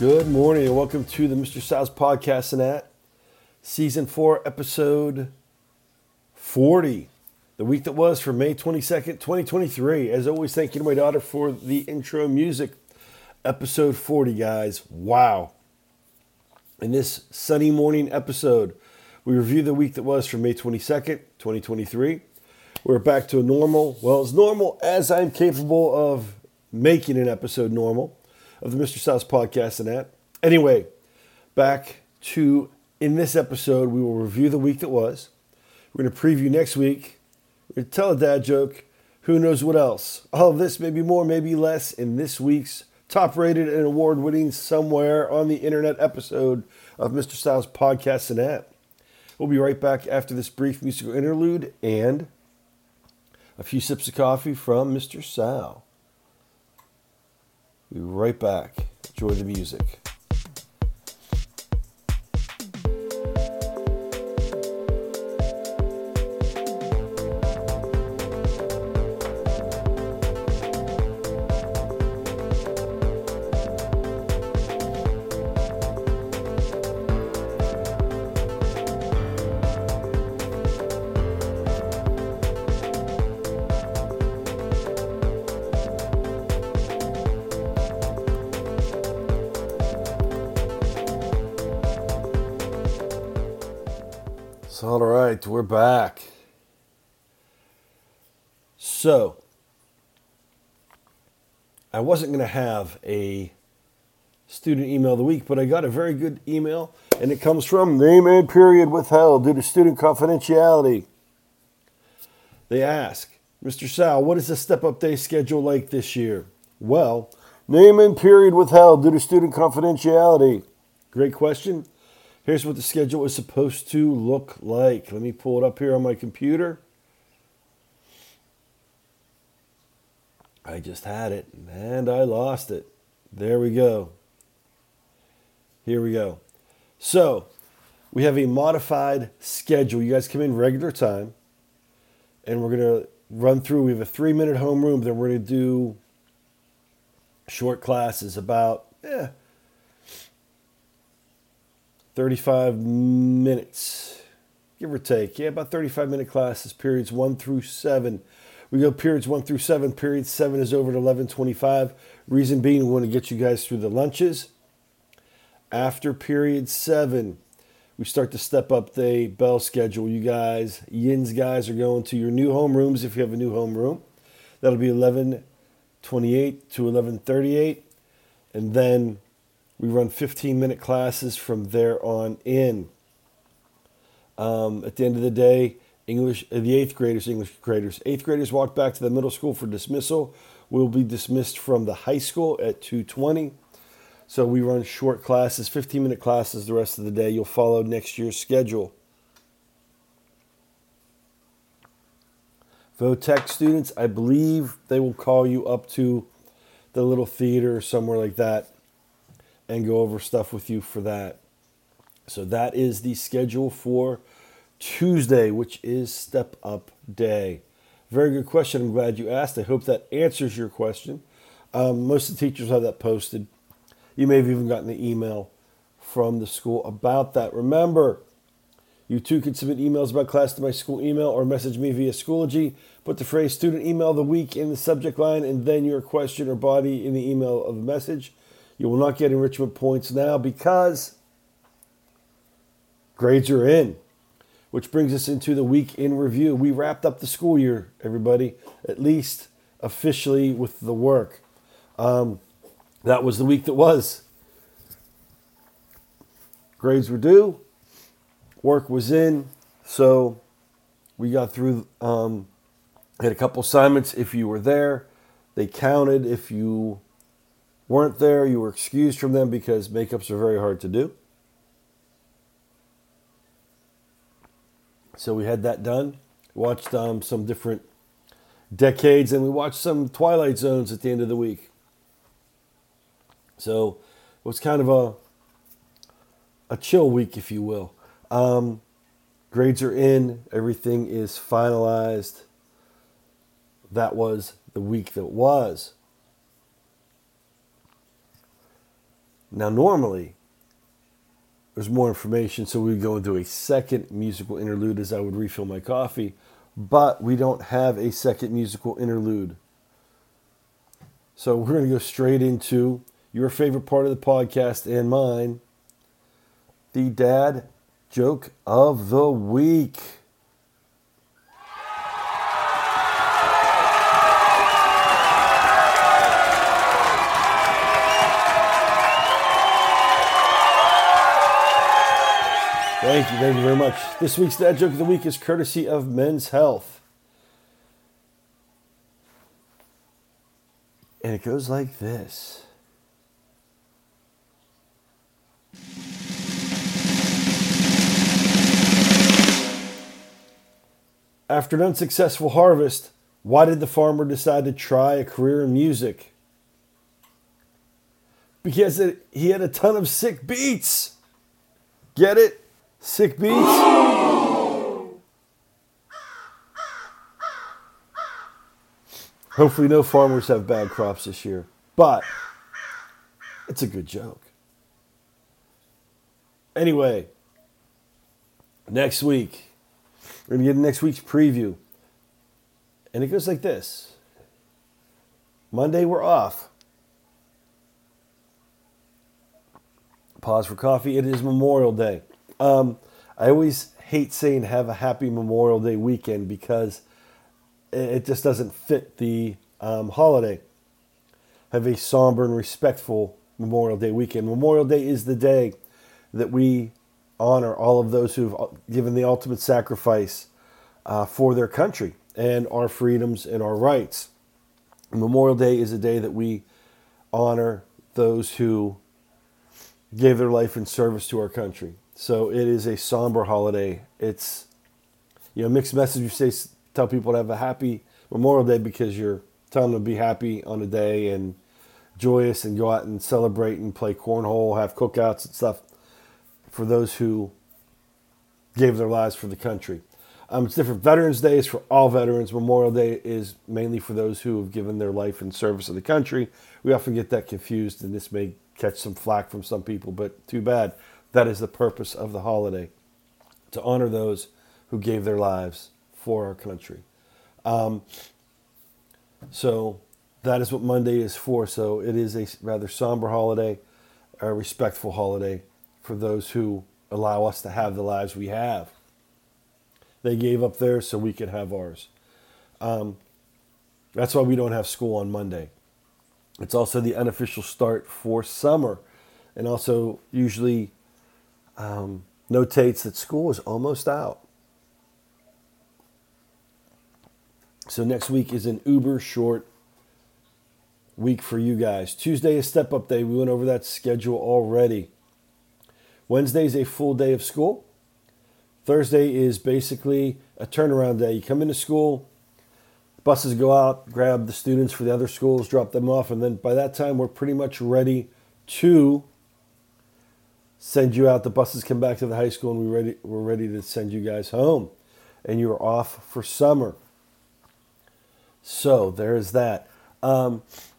Good morning and welcome to the Mr. Sal's Podcast and that Season 4, Episode 40. The week that was for May 22nd, 2023. As always, thank you to my daughter for the intro music. Episode 40, guys. Wow. In this sunny morning episode, we review the week that was for May 22nd, 2023. We're back to a normal, as normal as I'm capable of making an episode normal of the Mr. Sal's Podcast and that. Anyway, back to, in this episode, we will review the week that was. We're going to preview next week. We're going to tell a dad joke. Who knows what else? All of this, maybe more, maybe less, in this week's top-rated and award-winning somewhere on the internet episode of Mr. Sal's Podcast and that. We'll be right back after this brief musical interlude and a few sips of coffee from Mr. Sal. We'll be right back. Enjoy the music. All right, we're back. So, I wasn't going to have a student email of the week, but I got a very good email, and it comes from name and period withheld due to student confidentiality. They ask, Mr. Sal, what is the step-up day schedule like this year? Well, name and period withheld due to student confidentiality. Great question. Here's what the schedule is supposed to look like. Let me pull it up here on my computer. I just had it, and I lost it. There we go. Here we go. So, we have a modified schedule. You guys come in regular time, and we're going to run through. We have a 3-minute homeroom. Then we're going to do short classes about 35 minutes, give or take. Yeah, about 35-minute classes, periods 1 through 7. We go periods 1 through 7. Period 7 is over at 11:25. Reason being, we want to get you guys through the lunches. After period 7, we start to step up the bell schedule. You guys, Yin's guys, are going to your new homerooms if you have a new homeroom. That'll be 11:28 to 11:38. And then we run 15-minute classes from there on in. At the end of the day, the 8th graders walk back to the middle school for dismissal. We'll be dismissed from the high school at 2:20. So we run short classes, 15-minute classes the rest of the day. You'll follow next year's schedule. VOTEC students, I believe they will call you up to the little theater or somewhere like that and go over stuff with you for that. So that is the schedule for Tuesday, which is Step Up Day. Very good question. I'm glad you asked. I hope that answers your question. Most of the teachers have that posted. You may have even gotten an email from the school about that. Remember, you too can submit emails about class to my school email or message me via Schoology. Put the phrase student email of the week in the subject line and then your question or body in the email of the message. You will not get enrichment points now because grades are in, which brings us into the week in review. We wrapped up the school year, everybody, at least officially with the work. That was the week that was. Grades were due, work was in, so we got through, had a couple assignments. If you were there, they counted. If you weren't there, you were excused from them because makeups are very hard to do. So we had that done. Watched some different decades, and we watched some Twilight Zones at the end of the week. So it was kind of a chill week, if you will. Grades are in. Everything is finalized. That was the week that was. Now, normally, there's more information, so we'd go into a second musical interlude as I would refill my coffee, but we don't have a second musical interlude. So we're going to go straight into your favorite part of the podcast and mine, the dad joke of the week. Thank you very much. This week's dad joke of the week is courtesy of Men's Health. And it goes like this. After an unsuccessful harvest, why did the farmer decide to try a career in music? Because he had a ton of sick beets. Get it? Sick beets? Hopefully no farmers have bad crops this year. But it's a good joke. Anyway, next week, we're going to get next week's preview. And it goes like this. Monday, we're off. Pause for coffee. It is Memorial Day. I always hate saying have a happy Memorial Day weekend because it just doesn't fit the holiday. Have a somber and respectful Memorial Day weekend. Memorial Day is the day that we honor all of those who've given the ultimate sacrifice for their country and our freedoms and our rights. Memorial Day is a day that we honor those who gave their life in service to our country. So it is a somber holiday. It's, mixed message. You tell people to have a happy Memorial Day because you're telling them to be happy on a day and joyous and go out and celebrate and play cornhole, have cookouts and stuff for those who gave their lives for the country. It's different. Veterans Day is for all veterans. Memorial Day is mainly for those who have given their life in service of the country. We often get that confused, and this may catch some flack from some people, but too bad. That is the purpose of the holiday, to honor those who gave their lives for our country. So that is what Monday is for. So it is a rather somber holiday, a respectful holiday for those who allow us to have the lives we have. They gave up theirs so we could have ours. That's why we don't have school on Monday. It's also the unofficial start for summer, and also usually notates that school is almost out. So next week is an uber short week for you guys. Tuesday is step up day. We went over that schedule already. Wednesday is a full day of school. Thursday is basically a turnaround day. You come into school, buses go out, grab the students for the other schools, drop them off, and then by that time we're pretty much ready to send you out. The buses come back to the high school and we're ready to send you guys home. And you're off for summer. So there's that. I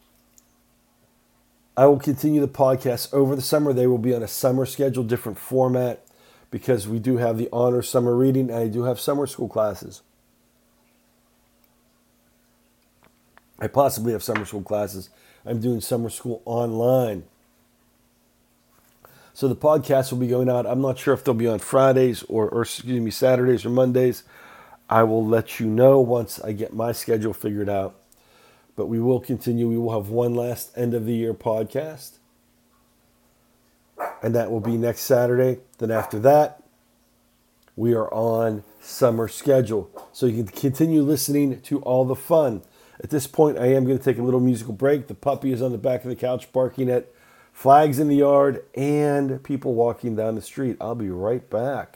will continue the podcast over the summer. They will be on a summer schedule, different format, because we do have the honor summer reading and I do have summer school classes. I possibly have summer school classes. I'm doing summer school online. So the podcast will be going out. I'm not sure if they'll be on Fridays or Saturdays or Mondays. I will let you know once I get my schedule figured out. But we will continue. We will have one last end of the year podcast. And that will be next Saturday. Then after that, we are on summer schedule. So you can continue listening to all the fun. At this point, I am going to take a little musical break. The puppy is on the back of the couch barking at flags in the yard and people walking down the street. I'll be right back.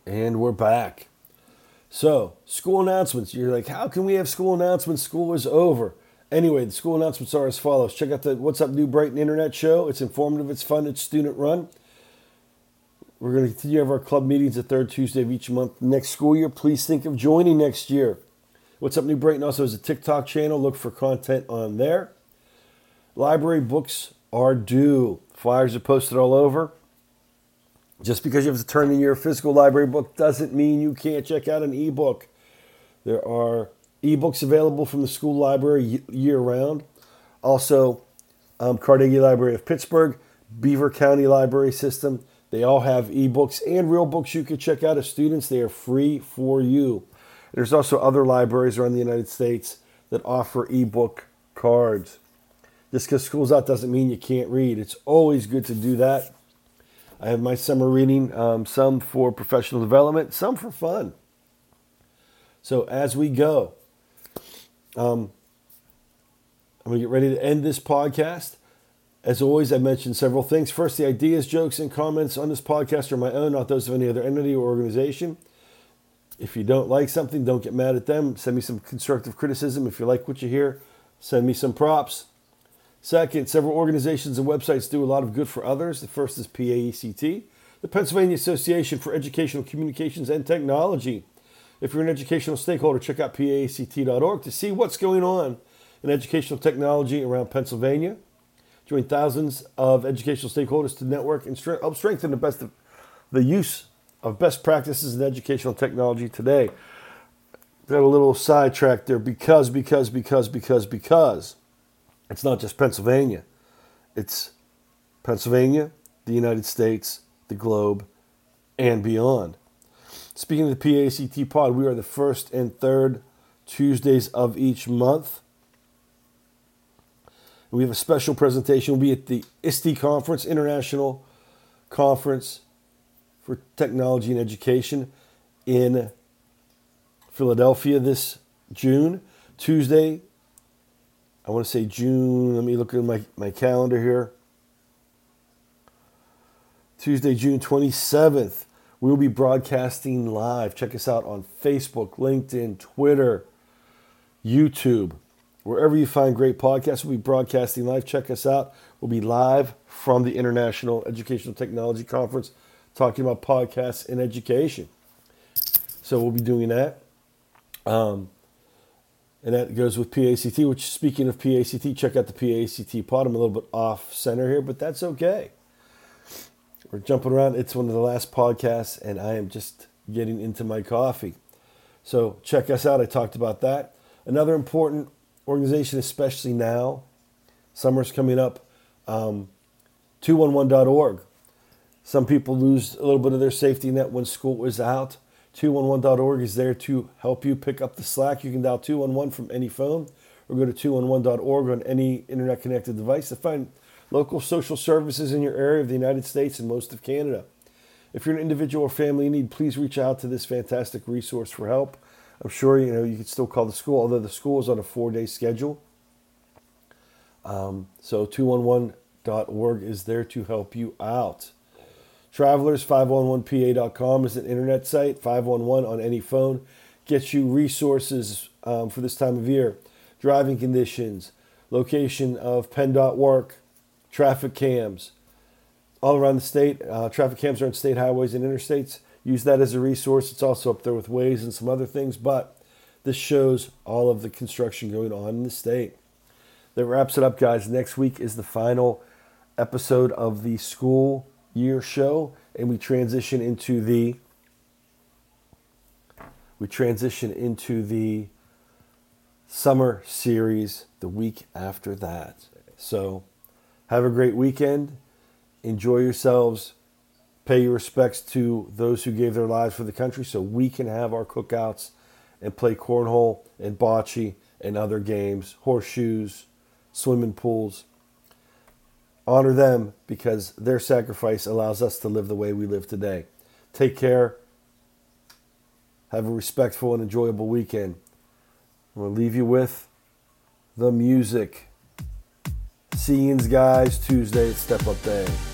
And we're back. So, school announcements. You're like, how can we have school announcements? School is over. Anyway, the school announcements are as follows. Check out the What's Up New Brighton Internet Show. It's informative, it's fun, it's student run. We're going to continue to have our club meetings the third Tuesday of each month next school year. Please think of joining next year. What's Up New Brighton also has a TikTok channel. Look for content on there. Library books are due. Flyers are posted all over. Just because you have to turn in your physical library book doesn't mean you can't check out an ebook. There are ebooks available from the school library year-round. Also, Carnegie Library of Pittsburgh, Beaver County Library System. They all have ebooks and real books you can check out as students. They are free for you. There's also other libraries around the United States that offer ebook cards. Just because school's out doesn't mean you can't read. It's always good to do that. I have my summer reading, some for professional development, some for fun. So as we go, I'm going to get ready to end this podcast. As always, I mentioned several things. First, the ideas, jokes, and comments on this podcast are my own, not those of any other entity or organization. If you don't like something, don't get mad at them. Send me some constructive criticism. If you like what you hear, send me some props. Second, several organizations and websites do a lot of good for others. The first is PAECT, the Pennsylvania Association for Educational Communications and Technology. If you're an educational stakeholder, check out PAECT.org to see what's going on in educational technology around Pennsylvania. Join thousands of educational stakeholders to network and help strengthen the use of best practices in educational technology today. Got a little sidetracked there because it's not just Pennsylvania. It's Pennsylvania, the United States, the globe, and beyond. Speaking of the PAECT pod, we are the first and third Tuesdays of each month. We have a special presentation. We'll be at the ISTE Conference, International Conference for Technology and Education in Philadelphia this June. Tuesday, I want to say June, let me look at my calendar here. Tuesday, June 27th, we'll be broadcasting live. Check us out on Facebook, LinkedIn, Twitter, YouTube. Wherever you find great podcasts, we'll be broadcasting live. Check us out. We'll be live from the International Educational Technology Conference talking about podcasts and education. So we'll be doing that. And that goes with PAECT, which, speaking of PAECT, check out the PAECT pod. I'm a little bit off center here, but that's okay. We're jumping around. It's one of the last podcasts, and I am just getting into my coffee. So check us out. I talked about that. Another important organization, especially now, summer's coming up, 211.org. Some people lose a little bit of their safety net when school is out. 211.org is there to help you pick up the slack. You can dial 211 from any phone or go to 211.org on any internet-connected device to find local social services in your area of the United States and most of Canada. If you're an individual or family in need, please reach out to this fantastic resource for help. I'm sure you can still call the school, although the school is on a 4-day schedule. So 211.org is there to help you out. Travelers, 511pa.com is an internet site. 511 on any phone gets you resources for this time of year. Driving conditions, location of PennDOT work, traffic cams. All around the state, traffic cams are on state highways and interstates. Use that as a resource. It's also up there with Waze and some other things, but this shows all of the construction going on in the state. That wraps it up, guys. Next week is the final episode of the school year show, and we transition into the summer series the week after that. So have a great weekend. Enjoy yourselves. Pay your respects to those who gave their lives for the country so we can have our cookouts and play cornhole and bocce and other games, horseshoes, swimming pools. Honor them because their sacrifice allows us to live the way we live today. Take care. Have a respectful and enjoyable weekend. I'm going to leave you with the music. See you guys Tuesday at Step Up Day.